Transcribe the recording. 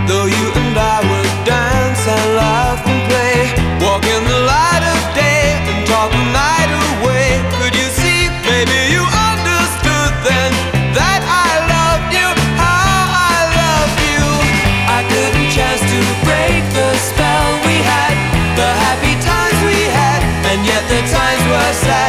Though you and I would dance and laugh and play, walk in the light of day and talk the night away. Could you see, maybe you understood then, that I loved you, how I loved you. I couldn't chance to break the spell we had, the happy times we had, and yet the times were sad.